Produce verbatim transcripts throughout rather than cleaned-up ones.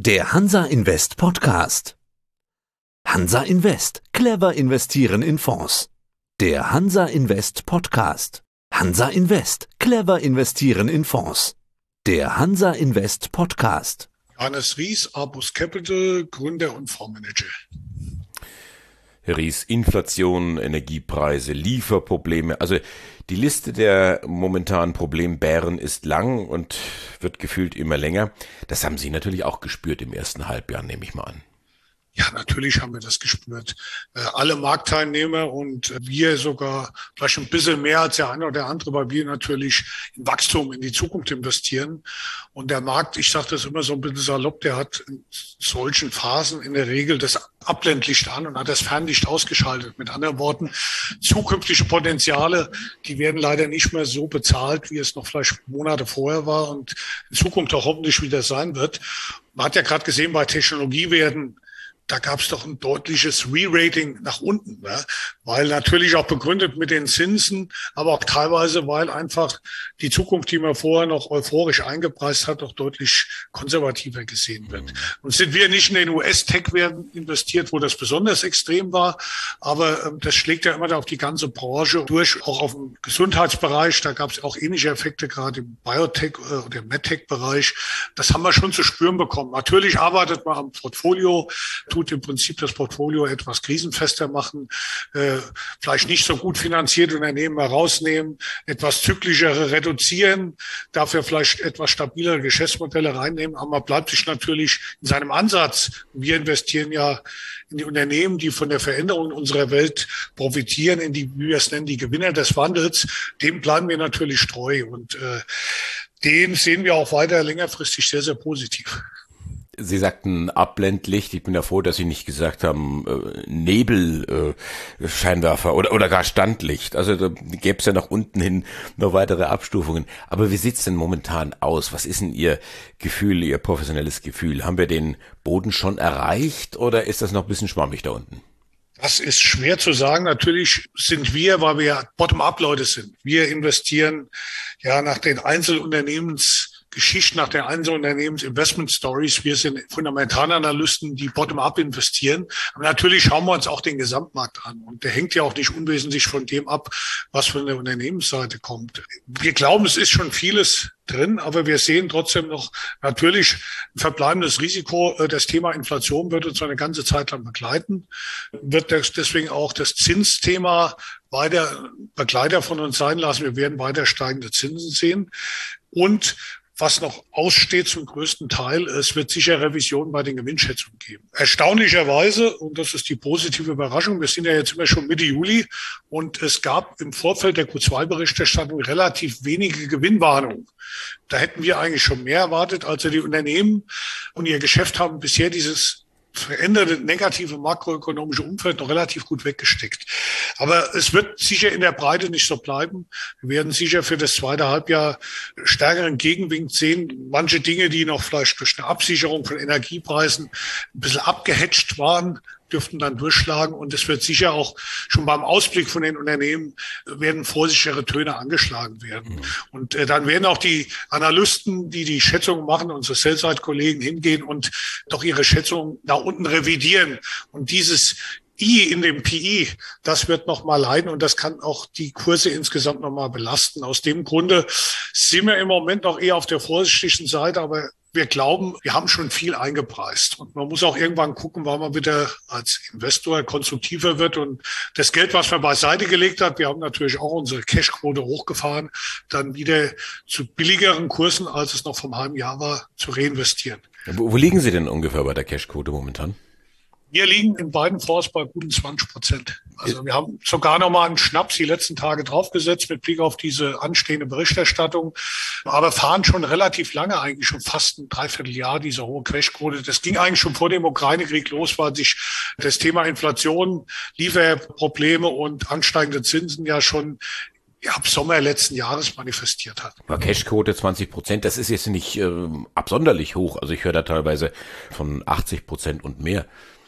Der Hansa Invest Podcast. Hansa Invest. Clever investieren in Fonds. Der Hansa Invest Podcast. Hansa Invest. Clever investieren in Fonds. Der Hansa Invest Podcast. Hannes Ries, Abus Capital, Gründer und Fondsmanager. Herr Ries, Inflation, Energiepreise, Lieferprobleme, also die Liste der momentanen Problembären ist lang und wird gefühlt immer länger. Das haben Sie natürlich auch gespürt im ersten Halbjahr, nehme ich mal an. Ja, natürlich haben wir das gespürt. Äh, alle Marktteilnehmer und wir sogar vielleicht ein bisschen mehr als der eine oder andere, weil wir natürlich in Wachstum, in die Zukunft investieren. Und der Markt, ich sage das immer so ein bisschen salopp, der hat in solchen Phasen in der Regel das Abblendlicht an und hat das Fernlicht ausgeschaltet. Mit anderen Worten, zukünftige Potenziale, die werden leider nicht mehr so bezahlt, wie es noch vielleicht Monate vorher war und in Zukunft auch hoffentlich wieder sein wird. Man hat ja gerade gesehen, bei Technologiewerten, da gab es doch ein deutliches Re-Rating nach unten, ne? Weil natürlich auch begründet mit den Zinsen, aber auch teilweise, weil einfach die Zukunft, die man vorher noch euphorisch eingepreist hat, auch deutlich konservativer gesehen wird. Und sind wir nicht in den U S-Tech-Werten investiert, wo das besonders extrem war, aber ähm, das schlägt ja immer da auf die ganze Branche durch, auch auf den Gesundheitsbereich, da gab es auch ähnliche Effekte, gerade im Biotech- äh, oder im MedTech-Bereich. Das haben wir schon zu spüren bekommen. Natürlich arbeitet man am Portfolio, tut im Prinzip das Portfolio etwas krisenfester machen, äh, vielleicht nicht so gut finanzierte Unternehmen herausnehmen, etwas zyklischere reduzieren, dafür vielleicht etwas stabilere Geschäftsmodelle reinnehmen, aber man bleibt sich natürlich in seinem Ansatz. Wir investieren ja in die Unternehmen, die von der Veränderung in unserer Welt profitieren, in die, wie wir es nennen, die Gewinner des Wandels. Dem bleiben wir natürlich treu und äh, den sehen wir auch weiter längerfristig sehr, sehr positiv. Sie sagten Abblendlicht. Ich bin ja froh, dass Sie nicht gesagt haben äh, Nebelscheinwerfer äh, oder oder gar Standlicht. Also da gäbe es ja nach unten hin noch weitere Abstufungen. Aber wie sieht's denn momentan aus? Was ist denn Ihr Gefühl, Ihr professionelles Gefühl? Haben wir den Boden schon erreicht oder ist das noch ein bisschen schwammig da unten? Das ist schwer zu sagen. Natürlich sind wir, weil wir ja Bottom-up-Leute sind. Wir investieren ja nach den Einzelunternehmens Geschichten nach der Einzelunternehmens-Investment-Stories. Wir sind Fundamentalanalysten, die bottom-up investieren. Aber natürlich schauen wir uns auch den Gesamtmarkt an. Und der hängt ja auch nicht unwesentlich von dem ab, was von der Unternehmensseite kommt. Wir glauben, es ist schon vieles drin, aber wir sehen trotzdem noch natürlich ein verbleibendes Risiko. Das Thema Inflation wird uns eine ganze Zeit lang begleiten. Wird deswegen auch das Zinsthema weiter Begleiter von uns sein lassen. Wir werden weiter steigende Zinsen sehen. Und was noch aussteht zum größten Teil, es wird sicher Revisionen bei den Gewinnschätzungen geben. Erstaunlicherweise, und das ist die positive Überraschung, wir sind ja jetzt immer schon Mitte Juli und es gab im Vorfeld der Q zwei Berichterstattung relativ wenige Gewinnwarnungen. Da hätten wir eigentlich schon mehr erwartet. Also die Unternehmen und ihr Geschäft haben bisher dieses veränderte negative makroökonomische Umfeld noch relativ gut weggesteckt. Aber es wird sicher in der Breite nicht so bleiben. Wir werden sicher für das zweite Halbjahr stärkeren Gegenwind sehen. Manche Dinge, die noch vielleicht durch eine Absicherung von Energiepreisen ein bisschen abgehatcht waren, dürften dann durchschlagen. Und es wird sicher auch schon beim Ausblick von den Unternehmen werden vorsichtigere Töne angeschlagen werden. Mhm. Und äh, dann werden auch die Analysten, die die Schätzungen machen, unsere Sell-Side-Kollegen hingehen und doch ihre Schätzungen nach unten revidieren. Und dieses I in dem P I, das wird nochmal leiden und das kann auch die Kurse insgesamt nochmal belasten. Aus dem Grunde sind wir im Moment noch eher auf der vorsichtigen Seite, aber wir glauben, wir haben schon viel eingepreist. Und man muss auch irgendwann gucken, wann man wieder als Investor konstruktiver wird. Und das Geld, was man beiseite gelegt hat, wir haben natürlich auch unsere Cashquote hochgefahren, dann wieder zu billigeren Kursen, als es noch vom halben Jahr war, zu reinvestieren. Wo, wo liegen Sie denn ungefähr bei der Cashquote momentan? Wir liegen in beiden Fonds bei guten zwanzig Prozent. Also wir haben sogar noch mal einen Schnaps die letzten Tage draufgesetzt mit Blick auf diese anstehende Berichterstattung. Aber fahren schon relativ lange, eigentlich schon fast ein Dreivierteljahr, diese hohe Cashquote. Das ging eigentlich schon vor dem Ukraine-Krieg los, weil sich das Thema Inflation, Lieferprobleme und ansteigende Zinsen ja schon ja, ab Sommer letzten Jahres manifestiert hat. Aber Cashquote zwanzig Prozent, das ist jetzt nicht äh, absonderlich hoch. Also ich höre da teilweise von achtzig Prozent und mehr.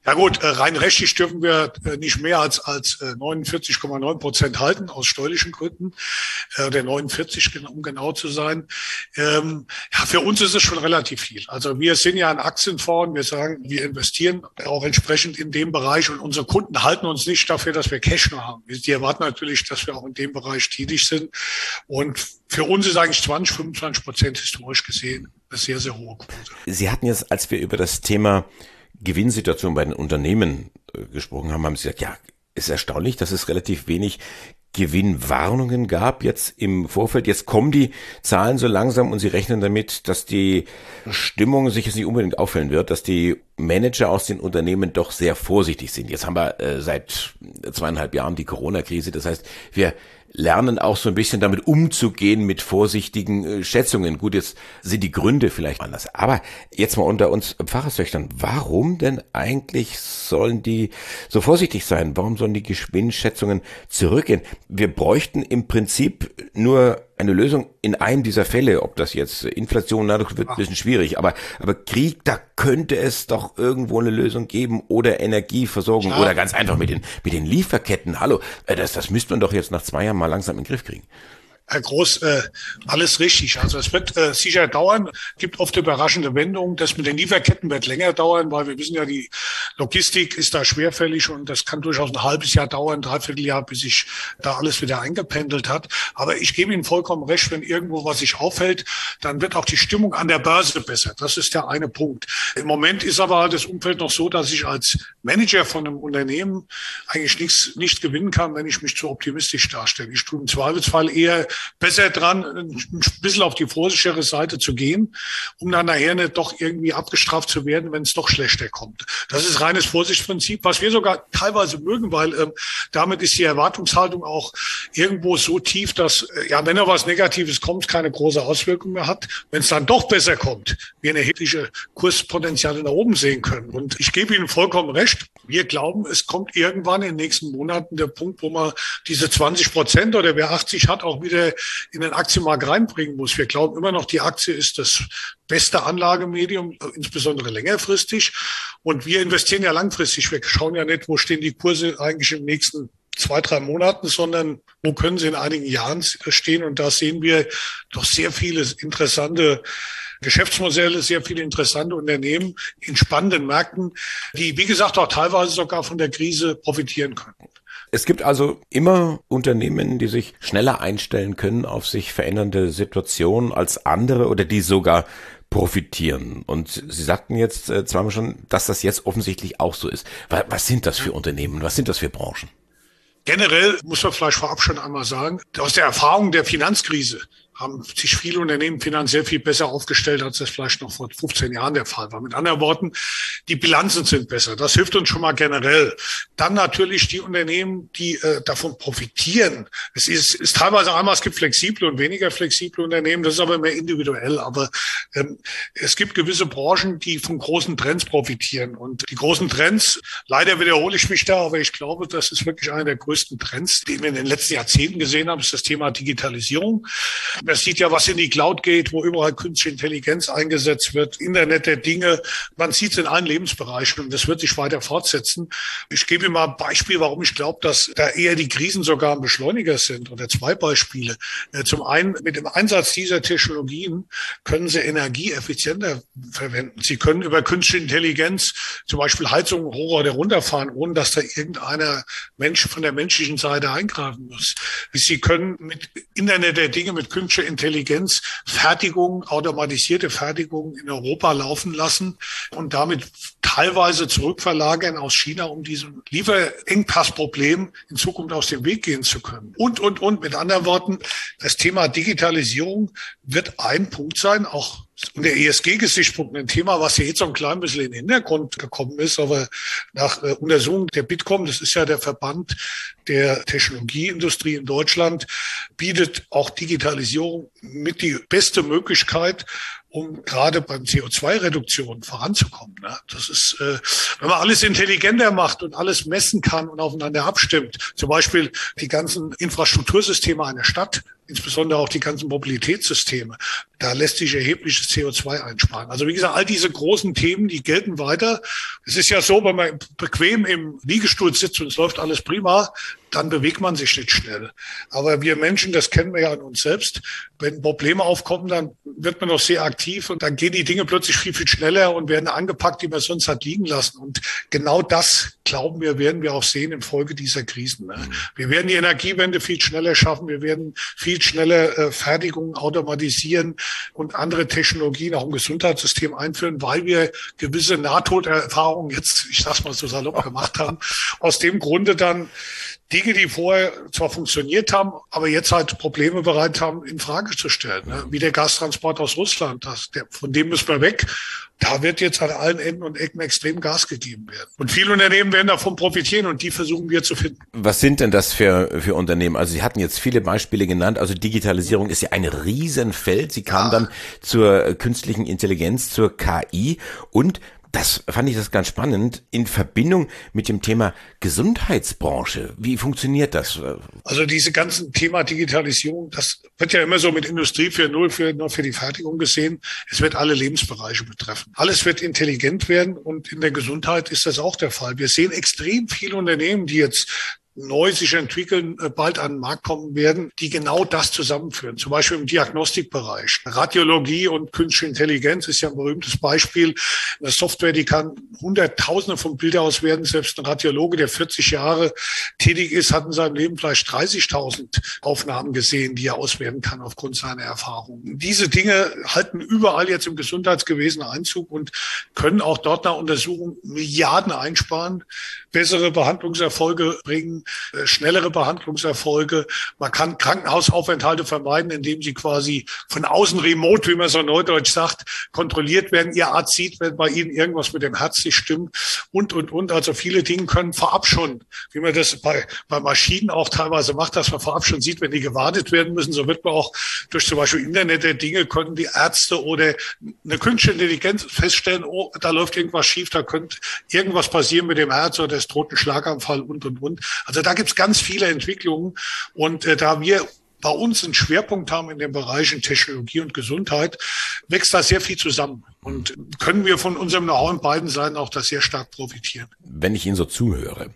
Ja gut, rein rechtlich dürfen wir nicht mehr als als neunundvierzig Komma neun Prozent halten aus steuerlichen Gründen, der neunundvierzig, um genau zu sein. Ähm, ja, für uns ist es schon relativ viel. Also wir sind ja ein Aktienfonds, wir sagen, wir investieren auch entsprechend in dem Bereich und unsere Kunden halten uns nicht dafür, dass wir Cash nur haben. Die erwarten natürlich, dass wir auch in dem Bereich tätig sind. Und für uns ist eigentlich zwanzig, fünfundzwanzig Prozent historisch gesehen eine sehr, sehr hohe Quote. Sie hatten jetzt, als wir über das Thema Gewinnsituation bei den Unternehmen äh, gesprochen haben, haben Sie gesagt, ja, ist erstaunlich, dass es relativ wenig Gewinnwarnungen gab jetzt im Vorfeld. Jetzt kommen die Zahlen so langsam und Sie rechnen damit, dass die Stimmung sich jetzt nicht unbedingt auffällen wird, dass die Manager aus den Unternehmen doch sehr vorsichtig sind. Jetzt haben wir äh, seit zweieinhalb Jahren die Corona-Krise. Das heißt, wir lernen auch so ein bisschen damit umzugehen mit vorsichtigen äh, Schätzungen. Gut, jetzt sind die Gründe vielleicht anders. Aber jetzt mal unter uns Pfarrerstöchtern, warum denn eigentlich sollen die so vorsichtig sein? Warum sollen die Gewinnschätzungen zurückgehen? Wir bräuchten im Prinzip nur eine Lösung in einem dieser Fälle, ob das jetzt Inflation, na, das wird ein bisschen schwierig, aber, aber Krieg, da könnte es doch irgendwo eine Lösung geben oder Energieversorgung ja. oder ganz einfach mit den, mit den Lieferketten. Hallo, das, das müsste man doch jetzt nach zwei Jahren mal langsam in den Griff kriegen. Herr Groß, äh, alles richtig. Also es wird äh, sicher dauern, gibt oft überraschende Wendungen. Das mit den Lieferketten wird länger dauern, weil wir wissen ja, die Logistik ist da schwerfällig und das kann durchaus ein halbes Jahr dauern, ein Dreivierteljahr, bis sich da alles wieder eingependelt hat. Aber ich gebe Ihnen vollkommen recht, wenn irgendwo was sich aufhält, dann wird auch die Stimmung an der Börse besser. Das ist der eine Punkt. Im Moment ist aber halt das Umfeld noch so, dass ich als Manager von einem Unternehmen eigentlich nichts nicht gewinnen kann, wenn ich mich zu optimistisch darstelle. Ich tue im Zweifelsfall eher besser dran, ein bisschen auf die vorsichtigere Seite zu gehen, um dann nachher nicht doch irgendwie abgestraft zu werden, wenn es doch schlechter kommt. Das ist reines Vorsichtsprinzip, was wir sogar teilweise mögen, weil ähm, damit ist die Erwartungshaltung auch irgendwo so tief, dass, äh, ja, wenn da was Negatives kommt, keine große Auswirkung mehr hat. Wenn es dann doch besser kommt, wir eine erhebliche Kurspotenziale nach oben sehen können. Und ich gebe Ihnen vollkommen recht. Wir glauben, es kommt irgendwann in den nächsten Monaten der Punkt, wo man diese zwanzig Prozent oder wer achtzig hat, auch wieder in den Aktienmarkt reinbringen muss. Wir glauben immer noch, die Aktie ist das beste Anlagemedium, insbesondere längerfristig. Und wir investieren ja langfristig. Wir schauen ja nicht, wo stehen die Kurse eigentlich im nächsten zwei, drei Monaten, sondern wo können sie in einigen Jahren stehen. Und da sehen wir doch sehr viele interessante Geschäftsmodelle, sehr viele interessante Unternehmen in spannenden Märkten, die, wie gesagt, auch teilweise sogar von der Krise profitieren können. Es gibt also immer Unternehmen, die sich schneller einstellen können auf sich verändernde Situationen als andere oder die sogar profitieren. Und Sie sagten jetzt äh, zweimal schon, dass das jetzt offensichtlich auch so ist. Was, was sind das für Unternehmen? Was sind das für Branchen? Generell muss man vielleicht vorab schon einmal sagen, aus der Erfahrung der Finanzkrise haben sich viele Unternehmen finanziell viel besser aufgestellt, als das vielleicht noch vor fünfzehn Jahren der Fall war. Mit anderen Worten, die Bilanzen sind besser. Das hilft uns schon mal generell. Dann natürlich die Unternehmen, die äh, davon profitieren. Es ist, ist teilweise einmal, es gibt flexible und weniger flexible Unternehmen. Das ist aber mehr individuell. Aber ähm, es gibt gewisse Branchen, die von großen Trends profitieren. Und die großen Trends, leider wiederhole ich mich da, aber ich glaube, das ist wirklich einer der größten Trends, den wir in den letzten Jahrzehnten gesehen haben, ist das Thema Digitalisierung. Man sieht ja, was in die Cloud geht, wo überall künstliche Intelligenz eingesetzt wird, Internet der Dinge. Man sieht es in allen Lebensbereichen und das wird sich weiter fortsetzen. Ich gebe Ihnen mal ein Beispiel, warum ich glaube, dass da eher die Krisen sogar ein Beschleuniger sind oder zwei Beispiele. Zum einen, mit dem Einsatz dieser Technologien können Sie Energie effizienter verwenden. Sie können über künstliche Intelligenz zum Beispiel Heizungen hoch oder runterfahren, ohne dass da irgendeiner Mensch von der menschlichen Seite eingreifen muss. Sie können mit Internet der Dinge, mit künstlicher Intelligenz Fertigung, automatisierte Fertigung in Europa laufen lassen und damit teilweise zurückverlagern aus China, um diesem Lieferengpassproblem in Zukunft aus dem Weg gehen zu können. Und, und, und, mit anderen Worten, das Thema Digitalisierung wird ein Punkt sein, auch unter E S G-Gesichtspunkten ein Thema, was ja jetzt so ein klein bisschen in den Hintergrund gekommen ist, aber nach äh, Untersuchung der Bitkom, das ist ja der Verband der Technologieindustrie in Deutschland, bietet auch Digitalisierung mit die beste Möglichkeit, um gerade beim C O zwei Reduktion voranzukommen. Das ist, wenn man alles intelligenter macht und alles messen kann und aufeinander abstimmt, zum Beispiel die ganzen Infrastruktursysteme einer Stadt insbesondere auch die ganzen Mobilitätssysteme. Da lässt sich erhebliches C O zwei einsparen. Also wie gesagt, all diese großen Themen, die gelten weiter. Es ist ja so, wenn man bequem im Liegestuhl sitzt und es läuft alles prima, dann bewegt man sich nicht schnell. Aber wir Menschen, das kennen wir ja an uns selbst, wenn Probleme aufkommen, dann wird man doch sehr aktiv und dann gehen die Dinge plötzlich viel, viel schneller und werden angepackt, die man sonst hat liegen lassen. Und genau das, glauben wir, werden wir auch sehen in Folge dieser Krisen. Wir werden die Energiewende viel schneller schaffen. Wir werden viel schneller äh, Fertigungen automatisieren und andere Technologien auch im Gesundheitssystem einführen, weil wir gewisse Nahtoderfahrungen jetzt, ich sag's mal so salopp, gemacht haben. Aus dem Grunde dann Dinge, die vorher zwar funktioniert haben, aber jetzt halt Probleme bereit haben, in Frage zu stellen. Ne? Wie der Gastransport aus Russland, das, der, von dem müssen wir weg. Da wird jetzt an allen Enden und Ecken extrem Gas gegeben werden. Und viele Unternehmen werden davon profitieren und die versuchen wir zu finden. Was sind denn das für, für Unternehmen? Also Sie hatten jetzt viele Beispiele genannt. Also Digitalisierung ist ja ein Riesenfeld. Sie kamen ja. dann zur künstlichen Intelligenz, zur K I und das fand ich das ganz spannend, in Verbindung mit dem Thema Gesundheitsbranche. Wie funktioniert das? Also diese ganzen Thema Digitalisierung, das wird ja immer so mit Industrie vier Punkt null für, nur für die Fertigung gesehen. Es wird alle Lebensbereiche betreffen. Alles wird intelligent werden und in der Gesundheit ist das auch der Fall. Wir sehen extrem viele Unternehmen, die jetzt neu sich entwickeln, bald an den Markt kommen werden, die genau das zusammenführen. Zum Beispiel im Diagnostikbereich. Radiologie und künstliche Intelligenz ist ja ein berühmtes Beispiel. Eine Software, die kann Hunderttausende von Bildern auswerten. Selbst ein Radiologe, der vierzig Jahre tätig ist, hat in seinem Leben vielleicht dreißigtausend Aufnahmen gesehen, die er auswerten kann aufgrund seiner Erfahrungen. Diese Dinge halten überall jetzt im Gesundheitswesen Einzug und können auch dort nach Untersuchungen Milliarden einsparen, bessere Behandlungserfolge bringen, schnellere Behandlungserfolge. Man kann Krankenhausaufenthalte vermeiden, indem sie quasi von außen remote, wie man so neudeutsch sagt, kontrolliert werden. Ihr Arzt sieht, wenn bei Ihnen irgendwas mit dem Herz nicht stimmt und, und, und. Also viele Dinge können vorab schon, wie man das bei, bei Maschinen auch teilweise macht, dass man vorab schon sieht, wenn die gewartet werden müssen. So wird man auch durch zum Beispiel Internet der Dinge, können die Ärzte oder eine künstliche Intelligenz feststellen, oh, da läuft irgendwas schief, da könnte irgendwas passieren mit dem Herz oder es droht ein Schlaganfall und, und, und. Also da gibt's ganz viele Entwicklungen und äh, da wir bei uns einen Schwerpunkt haben in den Bereichen Technologie und Gesundheit, wächst da sehr viel zusammen und können wir von unserem Know-how in beiden Seiten auch da sehr stark profitieren. Wenn ich Ihnen so zuhöre,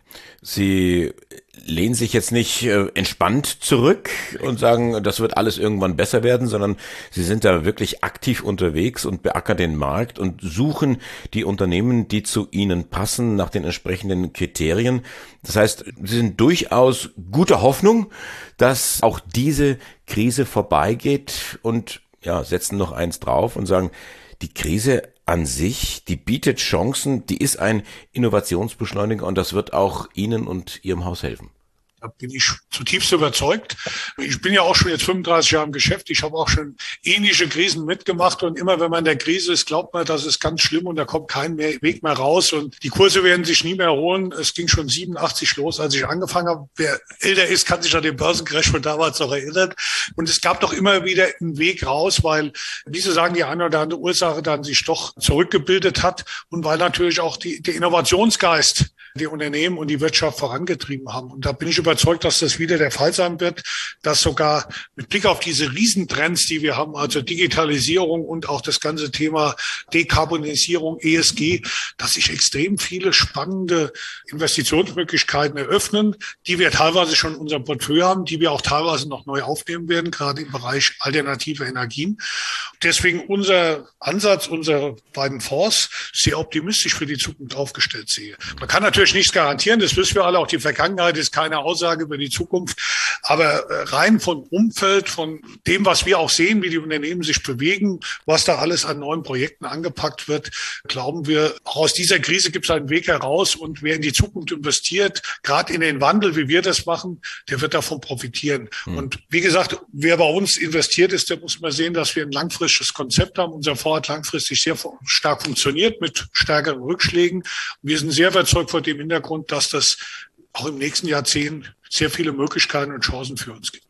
Sie lehnen sich jetzt nicht äh, entspannt zurück und sagen, das wird alles irgendwann besser werden, sondern Sie sind da wirklich aktiv unterwegs und beackern den Markt und suchen die Unternehmen, die zu Ihnen passen, nach den entsprechenden Kriterien. Das heißt, Sie sind durchaus guter Hoffnung, dass auch diese Krise vorbeigeht und ja, setzen noch eins drauf und sagen, die Krise an sich, die bietet Chancen, die ist ein Innovationsbeschleuniger und das wird auch Ihnen und Ihrem Haus helfen. Da bin ich zutiefst überzeugt. Ich bin ja auch schon jetzt fünfunddreißig Jahre im Geschäft. Ich habe auch schon ähnliche Krisen mitgemacht. Und immer wenn man in der Krise ist, glaubt man, das ist ganz schlimm und da kommt kein mehr Weg mehr raus. Und die Kurse werden sich nie mehr erholen. Es ging schon siebenundachtzig los, als ich angefangen habe. Wer älter ist, kann sich an den Börsencrash von damals noch erinnern. Und es gab doch immer wieder einen Weg raus, weil, wie Sie sagen, die eine oder andere Ursache dann sich doch zurückgebildet hat. Und weil natürlich auch die, der Innovationsgeist die Unternehmen und die Wirtschaft vorangetrieben haben. Und da bin ich überzeugt, dass das wieder der Fall sein wird, dass sogar mit Blick auf diese Riesentrends, die wir haben, also Digitalisierung und auch das ganze Thema Dekarbonisierung, E S G, dass sich extrem viele spannende Investitionsmöglichkeiten eröffnen, die wir teilweise schon in unserem Portfolio haben, die wir auch teilweise noch neu aufnehmen werden, gerade im Bereich alternative Energien. Deswegen unser Ansatz, unsere beiden Fonds, sehr optimistisch für die Zukunft aufgestellt sehe. Man kann natürlich nichts garantieren, das wissen wir alle, auch die Vergangenheit ist keine Aussage über die Zukunft, aber rein vom Umfeld, von dem, was wir auch sehen, wie die Unternehmen sich bewegen, was da alles an neuen Projekten angepackt wird, glauben wir, auch aus dieser Krise gibt es einen Weg heraus und wer in die Zukunft investiert, gerade in den Wandel, wie wir das machen, der wird davon profitieren. Mhm. Und wie gesagt, wer bei uns investiert ist, der muss mal sehen, dass wir ein langfristiges Konzept haben. Unser Fonds hat langfristig sehr stark funktioniert mit stärkeren Rückschlägen. Wir sind sehr überzeugt vor dem Hintergrund, dass das auch im nächsten Jahrzehnt sehr viele Möglichkeiten und Chancen für uns gibt.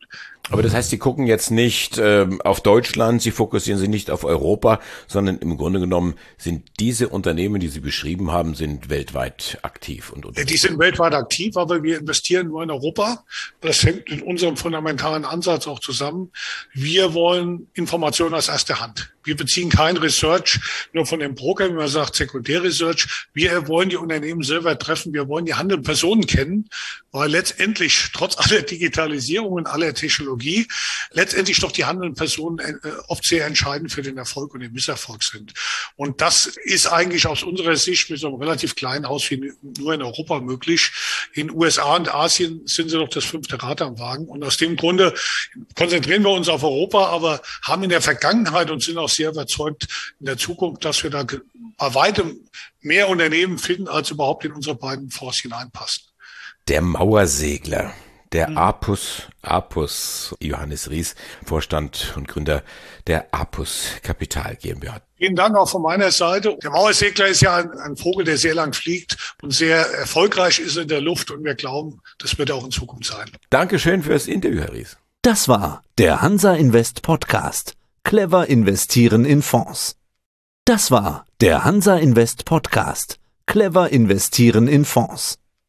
Aber das heißt, Sie gucken jetzt nicht ähm, auf Deutschland, Sie fokussieren sich nicht auf Europa, sondern im Grunde genommen sind diese Unternehmen, die Sie beschrieben haben, sind weltweit aktiv und unterwegs. Die sind weltweit aktiv, aber wir investieren nur in Europa. Das hängt mit unserem fundamentalen Ansatz auch zusammen. Wir wollen Informationen aus erster Hand. Wir beziehen kein Research nur von dem Broker, wie man sagt, Sekundärresearch. Wir wollen die Unternehmen selber treffen. Wir wollen die handelnden Personen kennen, weil letztendlich, trotz aller Digitalisierung und aller Technologie, letztendlich doch die handelnden Personen oft sehr entscheidend für den Erfolg und den Misserfolg sind. Und das ist eigentlich aus unserer Sicht mit so einem relativ kleinen Haus wie nur in Europa möglich. In U S A und Asien sind sie doch das fünfte Rad am Wagen. Und aus dem Grunde konzentrieren wir uns auf Europa, aber haben in der Vergangenheit und sind auch sehr überzeugt in der Zukunft, dass wir da bei weitem mehr Unternehmen finden, als überhaupt in unsere beiden Fonds hineinpassen. Der Mauersegler, der mhm. Apus, Apus, Johannes Ries, Vorstand und Gründer der Apus Kapital GmbH. Vielen Dank auch von meiner Seite. Der Mauersegler ist ja ein, ein Vogel, der sehr lang fliegt und sehr erfolgreich ist in der Luft und wir glauben, das wird auch in Zukunft sein. Dankeschön fürs Interview, Herr Ries. Das war der Hansa Invest Podcast. Clever investieren in Fonds. Das war der Hansa Invest Podcast. Clever investieren in Fonds.